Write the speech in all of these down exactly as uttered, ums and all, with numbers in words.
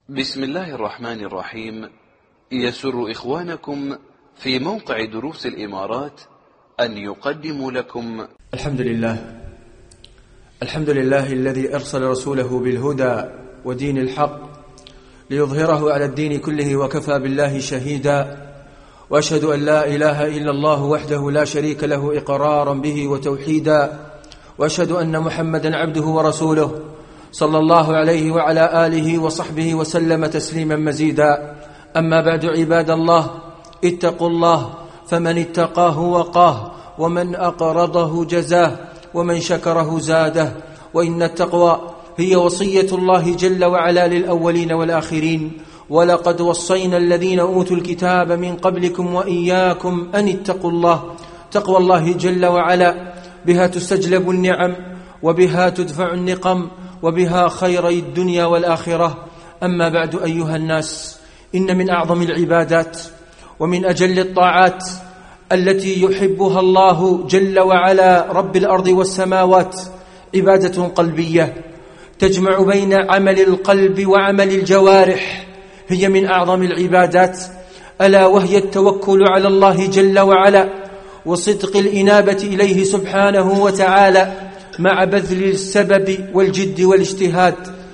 بسم الله الرحمن الرحيم. يسر إخوانكم في موقع دروس الإمارات أن يقدموا لكم الحمد لله الحمد لله الذي أرسل رسوله بالهدى ودين الحق ليظهره على الدين كله وكفى بالله شهيدا، وأشهد أن لا إله إلا الله وحده لا شريك له إقرارا به وتوحيدا، وأشهد أن محمدا عبده ورسوله صلى الله عليه وعلى آله وصحبه وسلم تسليما مزيدا. أما بعد، عباد الله، اتقوا الله، فمن اتقاه وقاه، ومن أقرضه جزاه، ومن شكره زاده. وإن التقوى هي وصية الله جل وعلا للأولين والآخرين، ولقد وصينا الذين أوتوا الكتاب من قبلكم وإياكم أن اتقوا الله. تقوى الله جل وعلا بها تستجلب النعم، وبها تدفع النقم، وبها خيري الدنيا والآخرة. أما بعد، أيها الناس، إن من أعظم العبادات ومن أجل الطاعات التي يحبها الله جل وعلا رب الأرض والسماوات عبادة قلبية تجمع بين عمل القلب وعمل الجوارح، هي من أعظم العبادات، ألا وهي التوكل على الله جل وعلا وصدق الإنابة إليه سبحانه وتعالى مع بذل السبب والجد والاجتهاد.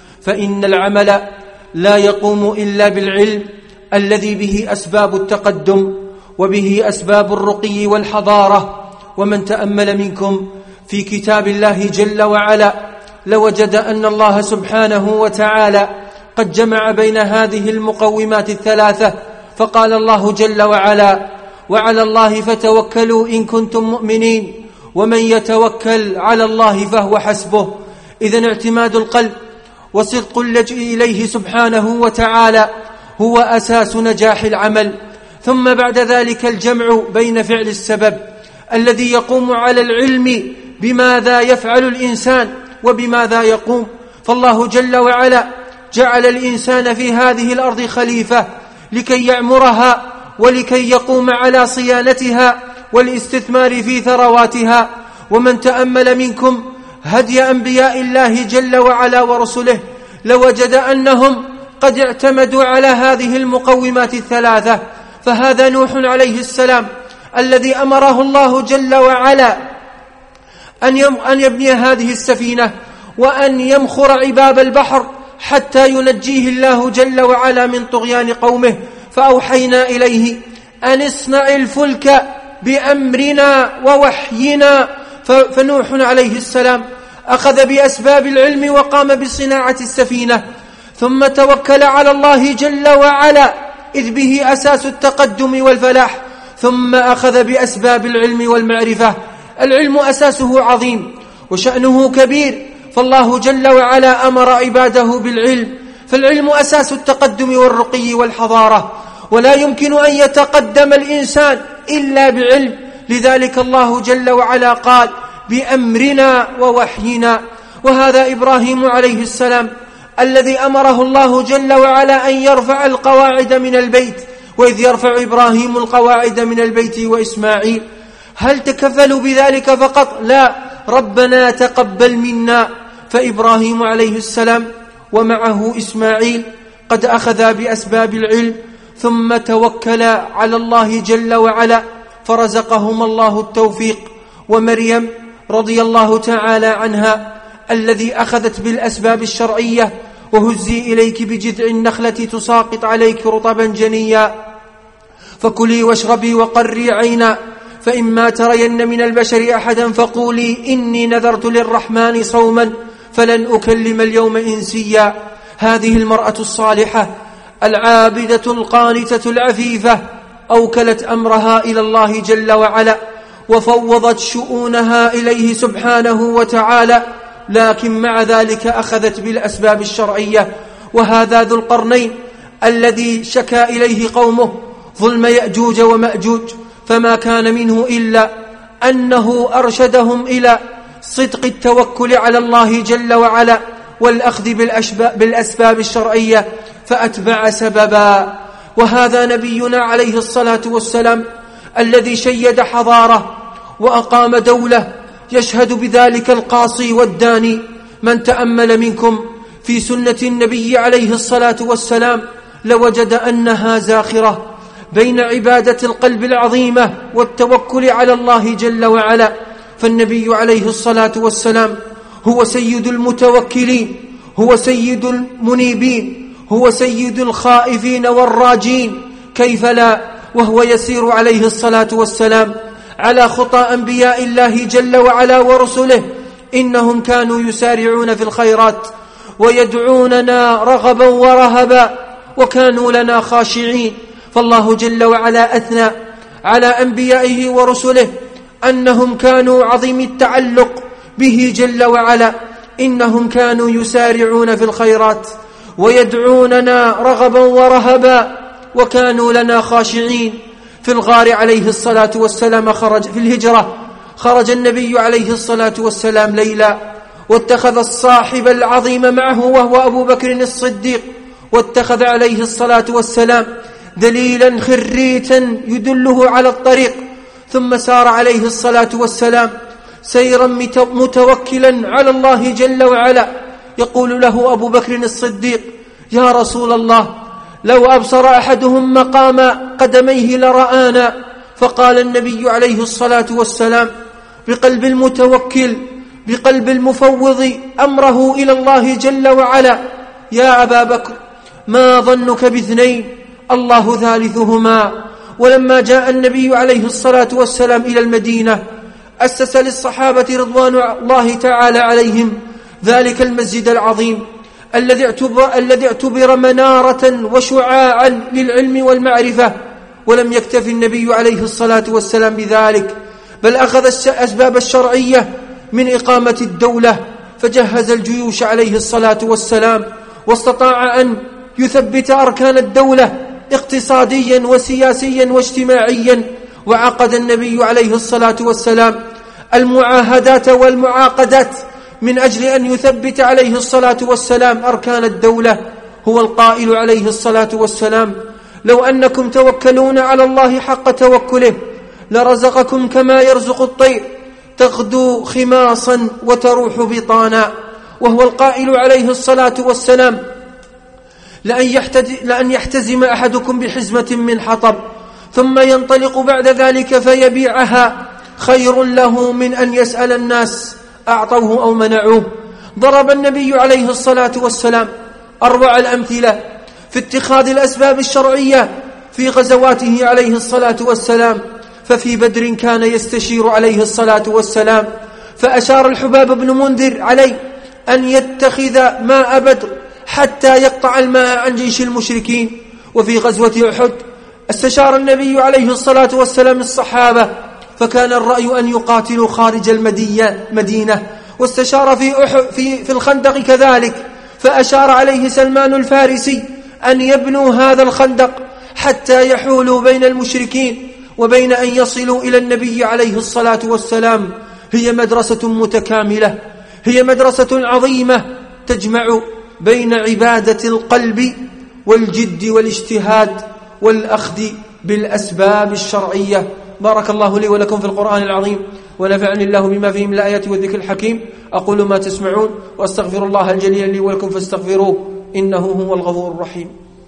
فإن العمل لا يقوم إلا بالعلم الذي به أسباب التقدم وبه أسباب الرقي والحضارة. ومن تأمل منكم في كتاب الله جل وعلا لوجد أن الله سبحانه وتعالى قد جمع بين هذه المقومات الثلاثة، فقال الله جل وعلا: وعلى الله فتوكلوا إن كنتم مؤمنين، ومن يتوكل على الله فهو حسبه. إذن اعتماد القلب وصدق اللجئ إليه سبحانه وتعالى هو أساس نجاح العمل. ثم بعد ذلك الجمع بين فعل السبب الذي يقوم على العلم بماذا يفعل الإنسان وبماذا يقوم. فالله جل وعلا جعل الإنسان في هذه الأرض خليفة لكي يعمرها ولكي يقوم على صيانتها والاستثمار في ثرواتها. ومن تأمل منكم هدي أنبياء الله جل وعلا ورسله لوجد أنهم قد اعتمدوا على هذه المقومات الثلاثة. فهذا نوح عليه السلام الذي أمره الله جل وعلا أن يبني هذه السفينة وأن يمخر عباب البحر حتى ينجيه الله جل وعلا من طغيان قومه، فأوحينا إليه أن اصنع الفلك بأمرنا ووحينا. فنوح عليه السلام أخذ بأسباب العلم وقام بصناعة السفينة، ثم توكل على الله جل وعلا إذ به أساس التقدم والفلاح، ثم أخذ بأسباب العلم والمعرفة. العلم أساسه عظيم وشأنه كبير، فالله جل وعلا أمر عباده بالعلم، فالعلم أساس التقدم والرقي والحضارة، ولا يمكن أن يتقدم الإنسان إلا بعلم. لذلك الله جل وعلا قال: بأمرنا ووحينا. وهذا إبراهيم عليه السلام الذي أمره الله جل وعلا أن يرفع القواعد من البيت، وإذ يرفع إبراهيم القواعد من البيت وإسماعيل. هل تكفلوا بذلك فقط؟ لا، ربنا تقبل منا. فإبراهيم عليه السلام ومعه إسماعيل قد أخذا بأسباب العلم، ثم توكل على الله جل وعلا فرزقهم الله التوفيق. ومريم رضي الله تعالى عنها الذي أخذت بالأسباب الشرعية: وهزي إليك بجذع النخلة تساقط عليك رطبا جنيا، فكلي واشربي وقري عينا، فإما ترين من البشر أحدا فقولي إني نذرت للرحمن صوما فلن أكلم اليوم إنسيا. هذه المرأة الصالحة العابدة القانتة العفيفة أوكلت أمرها إلى الله جل وعلا وفوضت شؤونها إليه سبحانه وتعالى، لكن مع ذلك أخذت بالأسباب الشرعية. وهذا ذو القرنين الذي شكى إليه قومه ظلم يأجوج ومأجوج، فما كان منه إلا أنه أرشدهم إلى صدق التوكل على الله جل وعلا والأخذ بالأسباب الشرعية، فأتبع سببا. وهذا نبينا عليه الصلاة والسلام الذي شيد حضارة وأقام دولة يشهد بذلك القاصي والداني. من تأمل منكم في سنة النبي عليه الصلاة والسلام لوجد أنها زاخرة بين عبادة القلب العظيمة والتوكل على الله جل وعلا. فالنبي عليه الصلاة والسلام هو سيد المتوكلين، هو سيد المنيبين، هو سيد الخائفين والراجين، كيف لا وهو يسير عليه الصلاة والسلام على خطى أنبياء الله جل وعلا ورسله. إنهم كانوا يسارعون في الخيرات ويدعوننا رغبا ورهبا وكانوا لنا خاشعين. فالله جل وعلا أثنى على أنبيائه ورسله أنهم كانوا عظيم التعلق به جل وعلا، إنهم كانوا يسارعون في الخيرات ويدعوننا رغبا ورهبا وكانوا لنا خاشعين. في الغار عليه الصلاة والسلام خرج في الهجرة خرج النبي عليه الصلاة والسلام ليلا، واتخذ الصاحب العظيم معه وهو أبو بكر الصديق، واتخذ عليه الصلاة والسلام دليلا خريتا يدله على الطريق، ثم سار عليه الصلاة والسلام سيرا متوكلا على الله جل وعلا. يقول له أبو بكر الصديق: يا رسول الله، لو أبصر أحدهم مقام قدميه لرآنا. فقال النبي عليه الصلاة والسلام بقلب المتوكل، بقلب المفوض أمره إلى الله جل وعلا: يا أبا بكر، ما ظنك باثنين الله ثالثهما. ولما جاء النبي عليه الصلاة والسلام إلى المدينة أسس للصحابة رضوان الله تعالى عليهم ذلك المسجد العظيم الذي اعتبر, الذي اعتبر منارة وشعاعا للعلم والمعرفة. ولم يكتف النبي عليه الصلاة والسلام بذلك، بل أخذ الأسباب الشرعية من إقامة الدولة، فجهز الجيوش عليه الصلاة والسلام، واستطاع أن يثبت أركان الدولة اقتصاديا وسياسيا واجتماعيا. وعقد النبي عليه الصلاة والسلام المعاهدات والمعاقدات من أجل أن يثبت عليه الصلاة والسلام أركان الدولة. هو القائل عليه الصلاة والسلام: لو أنكم توكلون على الله حق توكله لرزقكم كما يرزق الطير تغدو خماصا وتروح بطانا. وهو القائل عليه الصلاة والسلام: لأن يحتزم أحدكم بحزمة من حطب ثم ينطلق بعد ذلك فيبيعها خير له من أن يسأل الناس أعطوه أو منعوه. ضرب النبي عليه الصلاة والسلام أروع الأمثلة في اتخاذ الأسباب الشرعية في غزواته عليه الصلاة والسلام. ففي بدر كان يستشير عليه الصلاة والسلام، فأشار الحباب بن منذر عليه أن يتخذ ماء بدر حتى يقطع الماء عن جيش المشركين. وفي غزوة أحد استشار النبي عليه الصلاة والسلام الصحابة، فكان الرأي أن يقاتلوا خارج المدينة. واستشار في, أحد في, في الخندق كذلك، فأشار عليه سلمان الفارسي أن يبنوا هذا الخندق حتى يحولوا بين المشركين وبين أن يصلوا إلى النبي عليه الصلاة والسلام. هي مدرسة متكاملة، هي مدرسة عظيمة تجمع بين عبادة القلب والجد والاجتهاد والأخذ بالأسباب الشرعية. بارك الله لي ولكم في القرآن العظيم، ونفعني الله بما فيه من الآيات والذكر الحكيم. أقول ما تسمعون، وأستغفر الله الجليل لي ولكم فاستغفروه إنه هو الغفور الرحيم.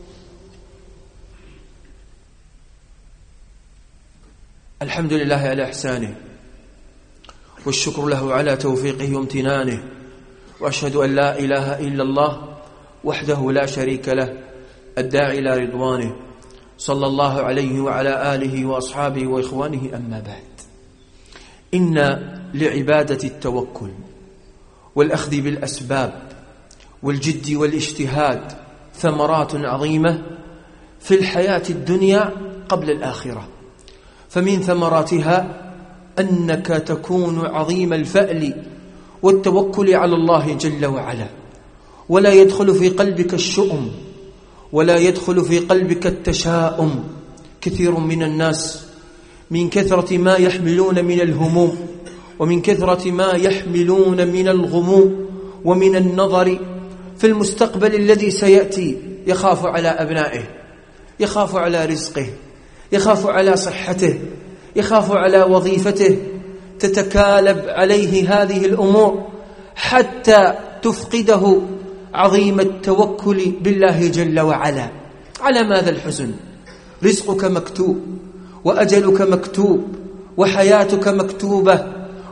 الحمد لله على إحسانه، والشكر له على توفيقه وامتنانه، وأشهد أن لا إله إلا الله وحده لا شريك له الداعي إلى رضوانه، صلى الله عليه وعلى آله وأصحابه وإخوانه. أما بعد، إن لعبادة التوكل والأخذ بالأسباب والجد والاجتهاد ثمرات عظيمة في الحياة الدنيا قبل الآخرة. فمن ثمراتها أنك تكون عظيم الفأل والتوكل على الله جل وعلا، ولا يدخل في قلبك الشؤم، ولا يدخل في قلبك التشاؤم. كثير من الناس من كثرة ما يحملون من الهموم، ومن كثرة ما يحملون من الغموم ومن النظر في المستقبل الذي سيأتي، يخاف على أبنائه، يخاف على رزقه، يخاف على صحته، يخاف على وظيفته. تتكالب عليه هذه الأمور حتى تفقده عظيم التوكل بالله جل وعلا. على ماذا الحزن؟ رزقك مكتوب، وأجلك مكتوب، وحياتك مكتوبة،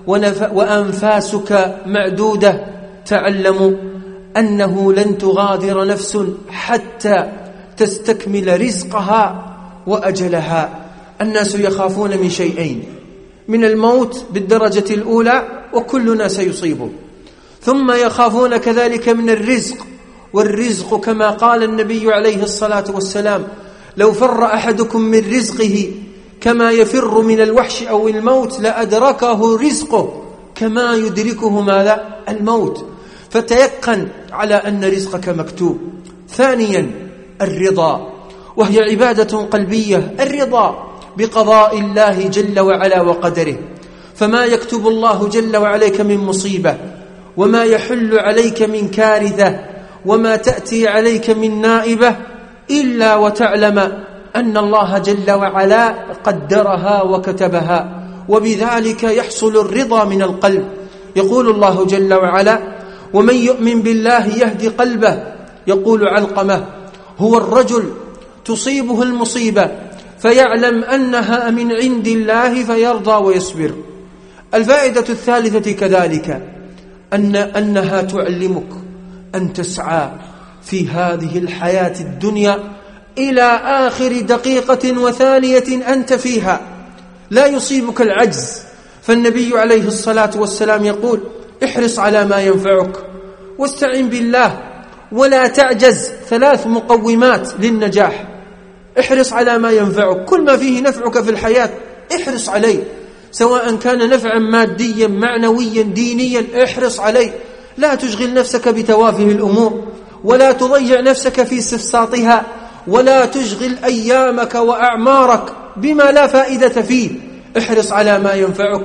وأنفاسك معدودة. تعلموا أنه لن تغادر نفس حتى تستكمل رزقها وأجلها. الناس يخافون من شيئين: من الموت بالدرجة الأولى وكلنا سيصيبه، ثم يخافون كذلك من الرزق. والرزق كما قال النبي عليه الصلاة والسلام: لو فر أحدكم من رزقه كما يفر من الوحش أو الموت لأدركه رزقه كما يدركه ماذا؟ الموت. فتيقن على أن رزقك مكتوب. ثانيا الرضا، وهي عبادة قلبية، الرضا بقضاء الله جل وعلا وقدره. فما يكتب الله جل وعلا من مصيبة، وما يحل عليك من كارثة، وما تأتي عليك من نائبة، إلا وتعلم أن الله جل وعلا قدرها وكتبها، وبذلك يحصل الرضا من القلب. يقول الله جل وعلا: ومن يؤمن بالله يهدي قلبه. يقول علقمة: هو الرجل تصيبه المصيبة فيعلم أنها من عند الله فيرضى ويصبر. الفائدة الثالثة كذلك أن أنها تعلمك أن تسعى في هذه الحياة الدنيا إلى آخر دقيقة وثانية أنت فيها، لا يصيبك العجز. فالنبي عليه الصلاة والسلام يقول: احرص على ما ينفعك واستعن بالله ولا تعجز. ثلاث مقومات للنجاح: احرص على ما ينفعك، كل ما فيه نفعك في الحياة احرص عليه، سواء كان نفعا ماديا معنويا دينيا، احرص عليه. لا تشغل نفسك بتوافه الأمور، ولا تضيع نفسك في سفساطها، ولا تشغل أيامك وأعمارك بما لا فائدة فيه. احرص على ما ينفعك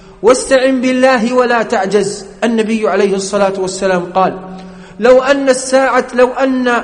واستعن بالله ولا تعجز. النبي عليه الصلاة والسلام قال: لو أن الساعة لو أن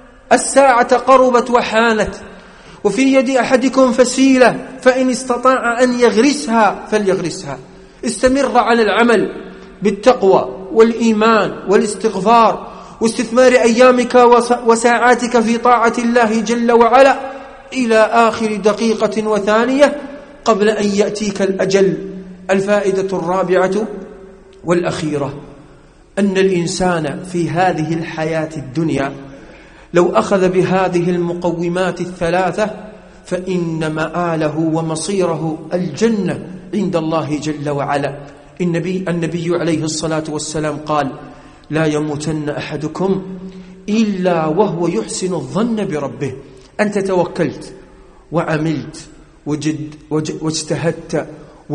الساعة قربت وحانت وفي يد أحدكم فسيلة فإن استطاع أن يغرسها فليغرسها. استمر على العمل بالتقوى والإيمان والاستغفار واستثمار أيامك وساعاتك في طاعة الله جل وعلا إلى آخر دقيقة وثانية قبل أن يأتيك الأجل. الفائدة الرابعة والأخيرة أن الإنسان في هذه الحياة الدنيا لو أخذ بهذه المقومات الثلاثة فإن مآله ومصيره الجنة عند الله جل وعلا. النبي, النبي عليه الصلاة والسلام قال: لا يموتن أحدكم إلا وهو يحسن الظن بربه. أنت توكلت وعملت وجد واجتهدت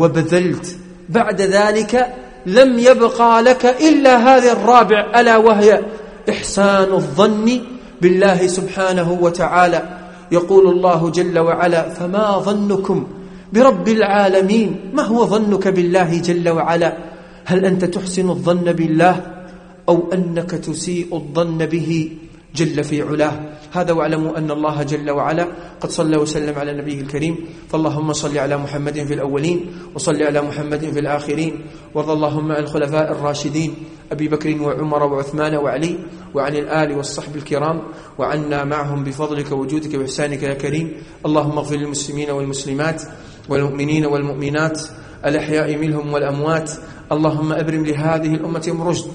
وبذلت، بعد ذلك لم يبقى لك إلا هذا الرابع، ألا وهي إحسان الظن بالله سبحانه وتعالى. يقول الله جل وعلا: فما ظنكم برب العالمين؟ ما هو ظنك بالله جل وعلا؟ هل أنت تحسن الظن بالله أو أنك تسيء الظن به جل في علاه؟ هذا واعلموا أن الله جل وعلا قد صلى وسلم على نبيه الكريم. فاللهم صل على محمد في الأولين وصل على محمد في الآخرين، وارض اللهم عن الخلفاء الراشدين أبي بكر وعمر وعثمان وعلي، وعن الآل والصحب الكرام، وعنا معهم بفضلك وجودك وإحسانك يا كريم. اللهم اغفر للمسلمين والمسلمات والمؤمنين والمؤمنات الأحياء منهم والأموات. اللهم أبرم لهذه الأمة رشد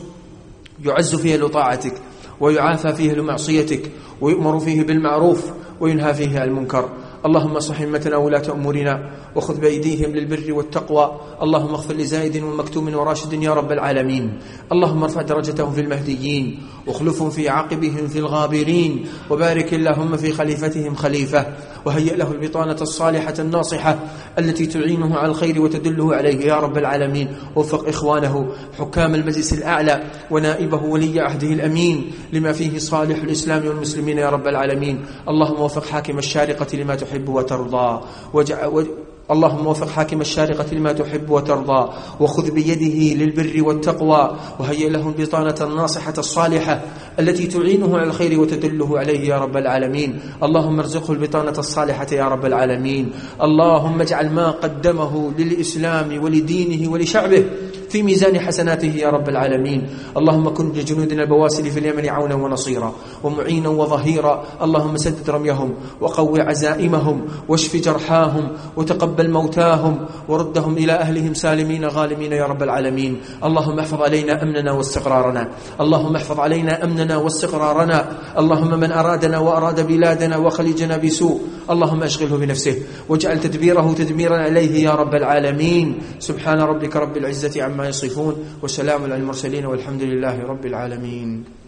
يعز فيها لطاعتك ويعافى فيه لمعصيتك ويؤمر فيه بالمعروف وينهى فيه عن المنكر. اللهم صح همتنا ولاة أمورنا وخذ بأيديهم للبر والتقوى. اللهم اغفر لزائد ومكتوم وراشد يا رب العالمين. اللهم ارفع درجتهم في المهديين واخلفهم في عاقبهم في الغابرين، وبارك اللهم في خليفتهم خليفة، وهيئ له البطانة الصالحة الناصحة التي تعينه على الخير وتدله عليه يا رب العالمين. وفق إخوانه حكام المجلس الأعلى ونائبه ولي عهده الأمين لما فيه صالح الإسلام والمسلمين يا رب العالمين. اللهم وفق حاكم الشارقة لما تحب وترضى وجع و... اللهم وفق حاكم الشارقة لما تحب وترضى، وخذ بيده للبر والتقوى، وهيئ له البطانة الناصحة الصالحة التي تعينه على الخير وتدله عليه يا رب العالمين. اللهم ارزقه البطانة الصالحة يا رب العالمين. اللهم اجعل ما قدمه للإسلام ولدينه ولشعبه في ميزان حسناته يا رب العالمين. اللهم كن لجنودنا البواسل في اليمن عونا ونصيرا ومعينا وظهيرا. اللهم سدد رميهم وقوي عزائمهم واشف جرحاهم وتقبل موتاهم وردهم إلى أهلهم سالمين غالمين يا رب العالمين. اللهم احفظ علينا أمننا واستقرارنا، اللهم احفظ علينا أمننا واستقرارنا. اللهم من أرادنا وأراد بلادنا وخليجنا بسوء اللهم اشغله بنفسه واجعل تدبيره تدميرا عليه يا رب العالمين. سبحان ربك رب العزة عما يصفون وسلام على المرسلين والحمد لله رب العالمين.